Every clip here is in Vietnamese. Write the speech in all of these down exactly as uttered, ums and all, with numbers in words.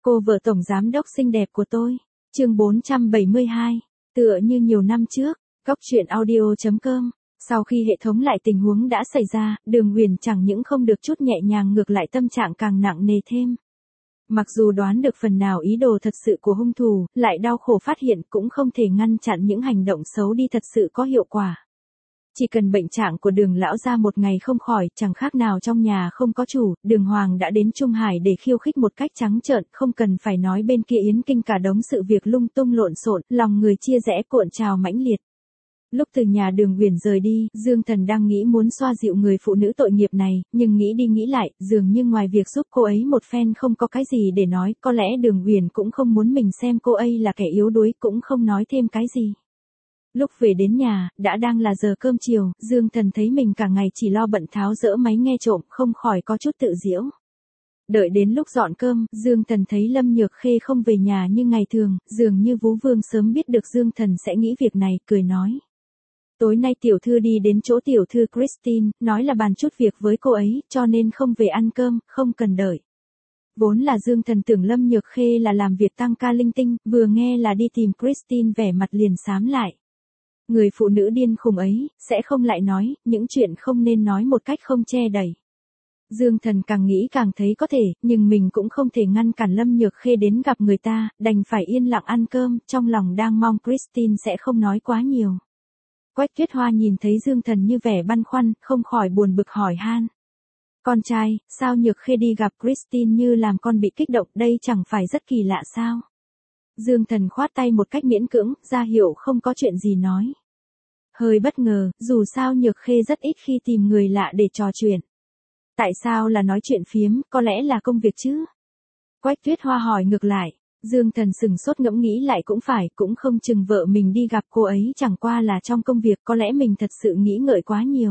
Cô vợ tổng giám đốc xinh đẹp của tôi. Chương bốn trăm bảy mươi hai. Tựa như nhiều năm trước, Góc truyện audio chấm com. Sau khi hệ thống lại tình huống đã xảy ra, Đường Uyển chẳng những không được chút nhẹ nhàng ngược lại tâm trạng càng nặng nề thêm. Mặc dù đoán được phần nào ý đồ thật sự của hung thủ, lại đau khổ phát hiện cũng không thể ngăn chặn những hành động xấu đi thật sự có hiệu quả. Chỉ cần bệnh trạng của Đường lão gia một ngày không khỏi, chẳng khác nào trong nhà không có chủ, Đường Hoàng đã đến Trung Hải để khiêu khích một cách trắng trợn, không cần phải nói bên kia Yến Kinh cả đống sự việc lung tung lộn xộn, lòng người chia rẽ cuộn trào mãnh liệt. Lúc từ nhà Đường Uyển rời đi, Dương Thần đang nghĩ muốn xoa dịu người phụ nữ tội nghiệp này, nhưng nghĩ đi nghĩ lại, dường như ngoài việc giúp cô ấy một phen không có cái gì để nói, có lẽ Đường Uyển cũng không muốn mình xem cô ấy là kẻ yếu đuối, cũng không nói thêm cái gì. Lúc về đến nhà, đã đang là giờ cơm chiều, Dương Thần thấy mình cả ngày chỉ lo bận tháo dỡ máy nghe trộm, không khỏi có chút tự giễu. Đợi đến lúc dọn cơm, Dương Thần thấy Lâm Nhược Khê không về nhà như ngày thường, dường như Vú Vương sớm biết được Dương Thần sẽ nghĩ việc này, cười nói. Tối nay tiểu thư đi đến chỗ tiểu thư Christine, nói là bàn chút việc với cô ấy, cho nên không về ăn cơm, không cần đợi. Vốn là Dương Thần tưởng Lâm Nhược Khê là làm việc tăng ca linh tinh, vừa nghe là đi tìm Christine vẻ mặt liền xám lại. Người phụ nữ điên khùng ấy, sẽ không lại nói, những chuyện không nên nói một cách không che đậy. Dương Thần càng nghĩ càng thấy có thể, nhưng mình cũng không thể ngăn cản Lâm Nhược Khê đến gặp người ta, đành phải yên lặng ăn cơm, trong lòng đang mong Christine sẽ không nói quá nhiều. Quách Tuyết Hoa nhìn thấy Dương Thần như vẻ băn khoăn, không khỏi buồn bực hỏi han. Con trai, sao Nhược Khê đi gặp Christine như làm con bị kích động, đây chẳng phải rất kỳ lạ sao? Dương Thần khoát tay một cách miễn cưỡng, ra hiệu không có chuyện gì nói. Hơi bất ngờ, dù sao Nhược Khê rất ít khi tìm người lạ để trò chuyện. Tại sao là nói chuyện phiếm, có lẽ là công việc chứ? Quách Tuyết Hoa hỏi ngược lại. Dương Thần sừng sốt ngẫm nghĩ lại cũng phải, cũng không chừng vợ mình đi gặp cô ấy chẳng qua là trong công việc, có lẽ mình thật sự nghĩ ngợi quá nhiều.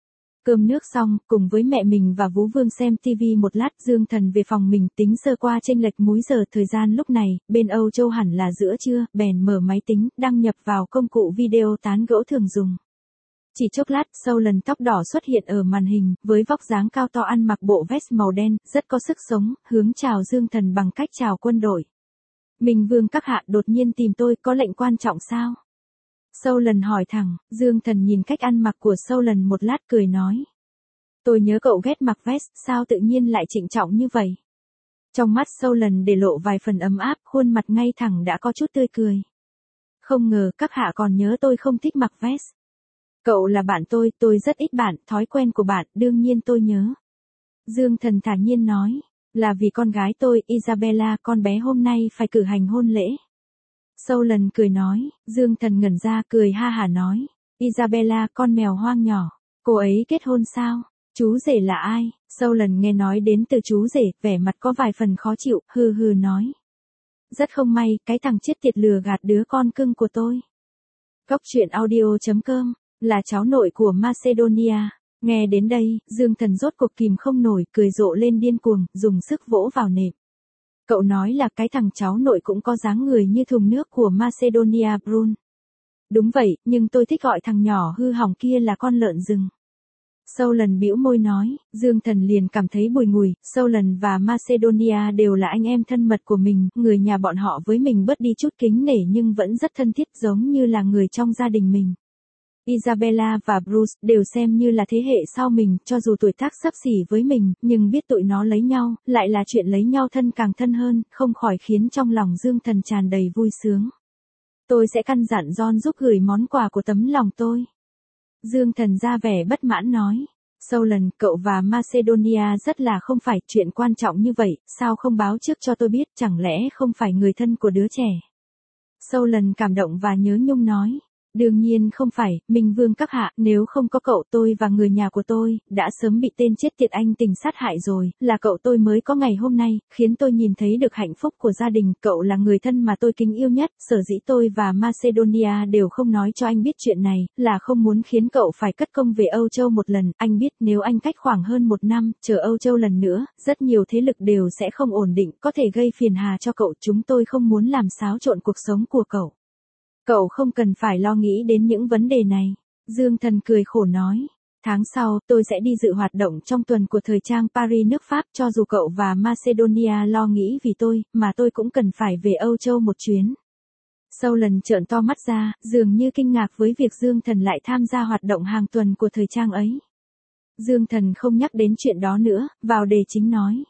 Cơm nước xong, cùng với mẹ mình và Vú Vương xem tivi một lát, Dương Thần về phòng mình tính sơ qua chênh lệch múi giờ thời gian lúc này, bên Âu Châu hẳn là giữa trưa, bèn mở máy tính, đăng nhập vào công cụ video tán gẫu thường dùng. Chỉ chốc lát, Sâu Lần tóc đỏ xuất hiện ở màn hình, với vóc dáng cao to ăn mặc bộ vest màu đen, rất có sức sống, hướng chào Dương Thần bằng cách chào quân đội. Minh Vương các hạ đột nhiên tìm tôi, có lệnh quan trọng sao? Sâu Lần hỏi thẳng, Dương Thần nhìn cách ăn mặc của Sâu Lần một lát cười nói. Tôi nhớ cậu ghét mặc vest, sao tự nhiên lại trịnh trọng như vậy? Trong mắt Sâu Lần để lộ vài phần ấm áp, khuôn mặt ngay thẳng đã có chút tươi cười. Không ngờ các hạ còn nhớ tôi không thích mặc vest. Cậu là bạn tôi, tôi rất ít bạn, thói quen của bạn, đương nhiên tôi nhớ. Dương Thần thản nhiên nói. Là vì con gái tôi, Isabella, con bé hôm nay phải cử hành hôn lễ. Sâu Lần cười nói, Dương Thần ngẩn ra cười ha hả nói. Isabella, con mèo hoang nhỏ, cô ấy kết hôn sao? Chú rể là ai? Sâu Lần nghe nói đến từ chú rể, vẻ mặt có vài phần khó chịu, hừ hừ nói. Rất không may, cái thằng chết tiệt lừa gạt đứa con cưng của tôi. Góc truyện audio chấm com, là cháu nội của Macedonia. Nghe đến đây, Dương Thần rốt cuộc kìm không nổi, cười rộ lên điên cuồng, dùng sức vỗ vào nệm. Cậu nói là cái thằng cháu nội cũng có dáng người như thùng nước của Macedonia Brun. Đúng vậy, nhưng tôi thích gọi thằng nhỏ hư hỏng kia là con lợn rừng. Sâu Lần bĩu môi nói, Dương Thần liền cảm thấy bùi ngùi, Sâu Lần và Macedonia đều là anh em thân mật của mình, người nhà bọn họ với mình bớt đi chút kính nể nhưng vẫn rất thân thiết giống như là người trong gia đình mình. Isabella và Bruce đều xem như là thế hệ sau mình, cho dù tuổi tác xấp xỉ với mình, nhưng biết tụi nó lấy nhau, lại là chuyện lấy nhau thân càng thân hơn, không khỏi khiến trong lòng Dương Thần tràn đầy vui sướng. Tôi sẽ căn dặn John giúp gửi món quà của tấm lòng tôi. Dương Thần ra vẻ bất mãn nói. Sâu Lần, cậu và Macedonia rất là không phải chuyện quan trọng như vậy, sao không báo trước cho tôi biết, chẳng lẽ không phải người thân của đứa trẻ? Sâu Lần cảm động và nhớ nhung nói. Đương nhiên không phải, Minh Vương các hạ, nếu không có cậu tôi và người nhà của tôi, đã sớm bị tên chết tiệt anh tình sát hại rồi, là cậu tôi mới có ngày hôm nay, khiến tôi nhìn thấy được hạnh phúc của gia đình, cậu là người thân mà tôi kính yêu nhất, sở dĩ tôi và Macedonia đều không nói cho anh biết chuyện này, là không muốn khiến cậu phải cất công về Âu Châu một lần, anh biết nếu anh cách khoảng hơn một năm, chờ Âu Châu lần nữa, rất nhiều thế lực đều sẽ không ổn định, có thể gây phiền hà cho cậu, chúng tôi không muốn làm xáo trộn cuộc sống của cậu. Cậu không cần phải lo nghĩ đến những vấn đề này. Dương Thần cười khổ nói. Tháng sau, tôi sẽ đi dự hoạt động trong tuần của thời trang Paris nước Pháp, cho dù cậu và Macedonia lo nghĩ vì tôi, mà tôi cũng cần phải về Âu Châu một chuyến. Nolan trợn to mắt ra, dường như kinh ngạc với việc Dương Thần lại tham gia hoạt động hàng tuần của thời trang ấy. Dương Thần không nhắc đến chuyện đó nữa, vào đề chính nói.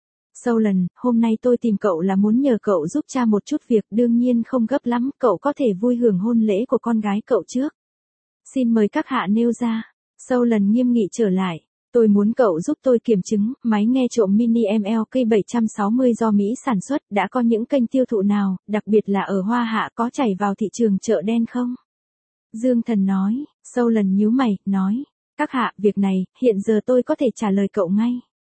Nolan, hôm nay tôi tìm cậu là muốn nhờ cậu giúp cha một chút việc, đương nhiên không gấp lắm, cậu có thể vui hưởng hôn lễ của con gái cậu trước. Xin mời các hạ nêu ra. Nolan nghiêm nghị trở lại. Tôi muốn cậu giúp tôi kiểm chứng, máy nghe trộm mini M L K bảy sáu không do Mỹ sản xuất, đã có những kênh tiêu thụ nào, đặc biệt là ở Hoa Hạ, có chảy vào thị trường chợ đen không? Dương Thần nói. Nolan nhíu mày, nói. Các hạ, việc này, hiện giờ tôi có thể trả lời cậu ngay.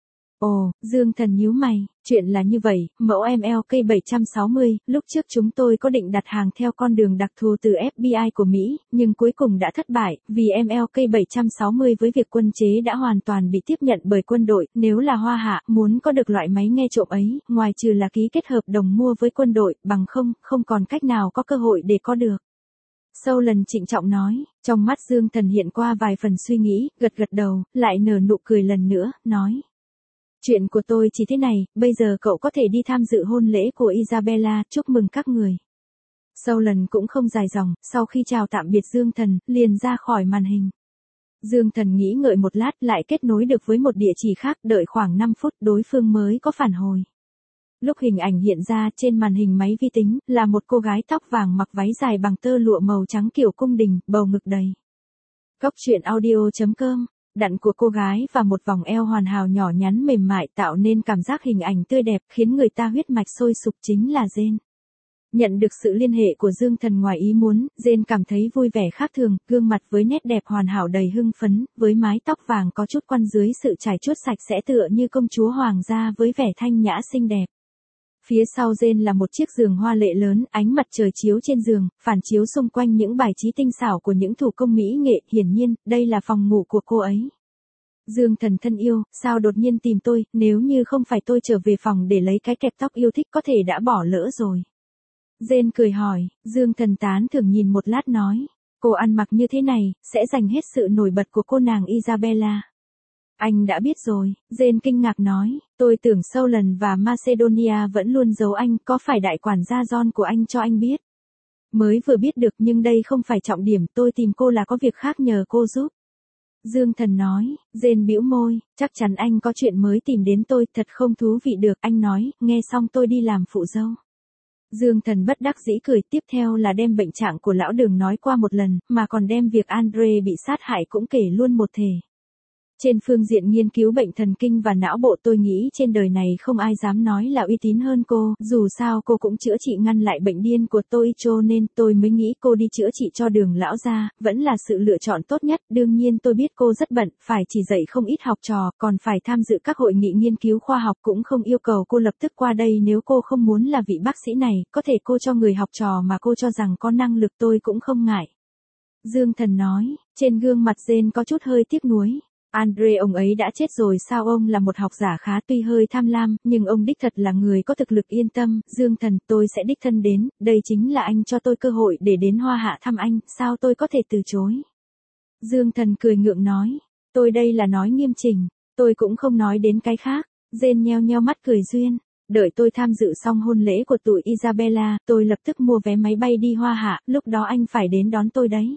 Ồ, Dương Thần nhíu mày, chuyện là như vậy, mẫu M L K bảy sáu không, lúc trước chúng tôi có định đặt hàng theo con đường đặc thù từ F B I của Mỹ, nhưng cuối cùng đã thất bại, vì M L K bảy sáu không với việc quân chế đã hoàn toàn bị tiếp nhận bởi quân đội, nếu là Hoa Hạ, muốn có được loại máy nghe trộm ấy, ngoài trừ là ký kết hợp đồng mua với quân đội, bằng không, không còn cách nào có cơ hội để có được. Nolan trịnh trọng nói, trong mắt Dương Thần hiện qua vài phần suy nghĩ, gật gật đầu, lại nở nụ cười lần nữa, nói. Chuyện của tôi chỉ thế này, bây giờ cậu có thể đi tham dự hôn lễ của Isabella, chúc mừng các người. Nolan cũng không dài dòng, sau khi chào tạm biệt Dương Thần, liền ra khỏi màn hình. Dương Thần nghĩ ngợi một lát, lại kết nối được với một địa chỉ khác, đợi khoảng năm phút đối phương mới có phản hồi. Lúc hình ảnh hiện ra trên màn hình máy vi tính, là một cô gái tóc vàng mặc váy dài bằng tơ lụa màu trắng kiểu cung đình, bầu ngực đầy. Góc truyện audio chấm com. Đặn của cô gái và một vòng eo hoàn hảo nhỏ nhắn mềm mại tạo nên cảm giác hình ảnh tươi đẹp, khiến người ta huyết mạch sôi sục, chính là Jane. Nhận được sự liên hệ của Dương Thần ngoài ý muốn, Jane cảm thấy vui vẻ khác thường, gương mặt với nét đẹp hoàn hảo đầy hưng phấn, với mái tóc vàng có chút quăn dưới sự trải chuốt sạch sẽ tựa như công chúa hoàng gia với vẻ thanh nhã xinh đẹp. Phía sau Jane là một chiếc giường hoa lệ lớn, ánh mặt trời chiếu trên giường, phản chiếu xung quanh những bài trí tinh xảo của những thủ công mỹ nghệ, hiển nhiên, đây là phòng ngủ của cô ấy. Dương Thần thân yêu, sao đột nhiên tìm tôi, nếu như không phải tôi trở về phòng để lấy cái kẹp tóc yêu thích có thể đã bỏ lỡ rồi. Jane cười hỏi, Dương Thần tán thưởng nhìn một lát nói, cô ăn mặc như thế này, sẽ giành hết sự nổi bật của cô nàng Isabella. Anh đã biết rồi, Jane kinh ngạc nói, tôi tưởng Nolan và Macedonia vẫn luôn giấu anh, có phải đại quản gia John của anh cho anh biết? Mới vừa biết được nhưng đây không phải trọng điểm, tôi tìm cô là có việc khác nhờ cô giúp. Dương Thần nói, Jane bĩu môi, chắc chắn anh có chuyện mới tìm đến tôi, thật không thú vị được, anh nói, nghe xong tôi đi làm phụ dâu. Dương Thần bất đắc dĩ cười, tiếp theo là đem bệnh trạng của lão Đường nói qua một lần, mà còn đem việc Andre bị sát hại cũng kể luôn một thể. Trên phương diện nghiên cứu bệnh thần kinh và não bộ tôi nghĩ trên đời này không ai dám nói là uy tín hơn cô, dù sao cô cũng chữa trị ngăn lại bệnh điên của tôi cho nên tôi mới nghĩ cô đi chữa trị cho Đường lão gia, vẫn là sự lựa chọn tốt nhất, đương nhiên tôi biết cô rất bận, phải chỉ dạy không ít học trò, còn phải tham dự các hội nghị nghiên cứu khoa học cũng không yêu cầu cô lập tức qua đây nếu cô không muốn là vị bác sĩ này, có thể cô cho người học trò mà cô cho rằng có năng lực tôi cũng không ngại. Dương Thần nói, trên gương mặt Jane có chút hơi tiếc nuối. Andre ông ấy đã chết rồi sao, ông là một học giả khá tuy hơi tham lam, nhưng ông đích thật là người có thực lực, yên tâm, Dương Thần, tôi sẽ đích thân đến, đây chính là anh cho tôi cơ hội để đến Hoa Hạ thăm anh, sao tôi có thể từ chối. Dương Thần cười ngượng nói, tôi đây là nói nghiêm chỉnh, tôi cũng không nói đến cái khác. Jane nheo nheo mắt cười duyên, đợi tôi tham dự xong hôn lễ của tụi Isabella, tôi lập tức mua vé máy bay đi Hoa Hạ, lúc đó anh phải đến đón tôi đấy.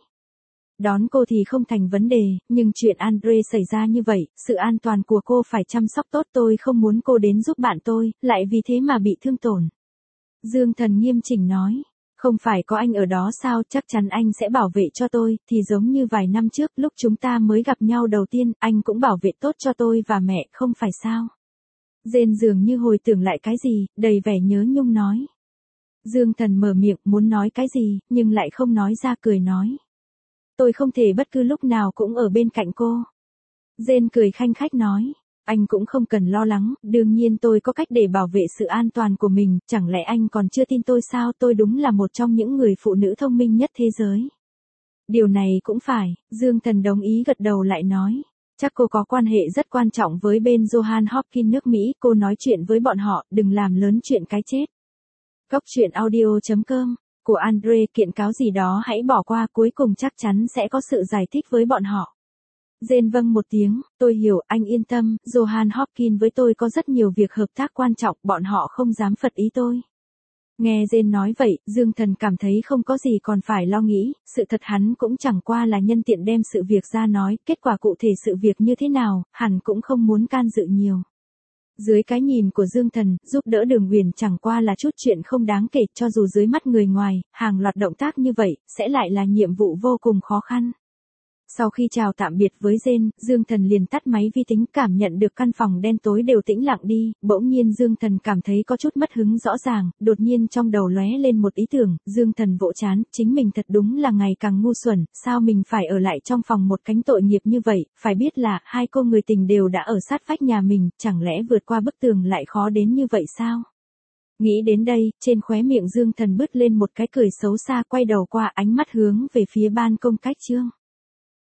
Đón cô thì không thành vấn đề, nhưng chuyện Andre xảy ra như vậy, sự an toàn của cô phải chăm sóc tốt, tôi không muốn cô đến giúp bạn tôi, lại vì thế mà bị thương tổn. Dương Thần nghiêm chỉnh nói, không phải có anh ở đó sao, chắc chắn anh sẽ bảo vệ cho tôi, thì giống như vài năm trước lúc chúng ta mới gặp nhau đầu tiên, anh cũng bảo vệ tốt cho tôi và mẹ, không phải sao. Jane dường như hồi tưởng lại cái gì, đầy vẻ nhớ nhung nói. Dương Thần mở miệng muốn nói cái gì, nhưng lại không nói ra, cười nói. Tôi không thể bất cứ lúc nào cũng ở bên cạnh cô. Jane cười khanh khách nói, anh cũng không cần lo lắng, đương nhiên tôi có cách để bảo vệ sự an toàn của mình, chẳng lẽ anh còn chưa tin tôi sao, tôi đúng là một trong những người phụ nữ thông minh nhất thế giới. Điều này cũng phải, Dương Thần đồng ý gật đầu lại nói, chắc cô có quan hệ rất quan trọng với bên John Hopkins nước Mỹ, cô nói chuyện với bọn họ, đừng làm lớn chuyện cái chết. Góc truyện audio chấm com của Andre kiện cáo gì đó hãy bỏ qua, cuối cùng chắc chắn sẽ có sự giải thích với bọn họ. Jane vâng một tiếng, tôi hiểu, anh yên tâm, Johan Hopkins với tôi có rất nhiều việc hợp tác quan trọng, bọn họ không dám phật ý tôi. Nghe Jane nói vậy, Dương Thần cảm thấy không có gì còn phải lo nghĩ, sự thật hắn cũng chẳng qua là nhân tiện đem sự việc ra nói, kết quả cụ thể sự việc như thế nào, hẳn cũng không muốn can dự nhiều. Dưới cái nhìn của Dương Thần, giúp đỡ Đường Uyển chẳng qua là chút chuyện không đáng kể, cho dù dưới mắt người ngoài, hàng loạt động tác như vậy, sẽ lại là nhiệm vụ vô cùng khó khăn. Sau khi chào tạm biệt với Jane, Dương Thần liền tắt máy vi tính, cảm nhận được căn phòng đen tối đều tĩnh lặng đi, bỗng nhiên Dương Thần cảm thấy có chút mất hứng rõ ràng, đột nhiên trong đầu lóe lên một ý tưởng, Dương Thần vỗ chán, chính mình thật đúng là ngày càng ngu xuẩn, sao mình phải ở lại trong phòng một cánh tội nghiệp như vậy, phải biết là, hai cô người tình đều đã ở sát vách nhà mình, chẳng lẽ vượt qua bức tường lại khó đến như vậy sao? Nghĩ đến đây, trên khóe miệng Dương Thần bứt lên một cái cười xấu xa, quay đầu qua, ánh mắt hướng về phía ban công cách trương.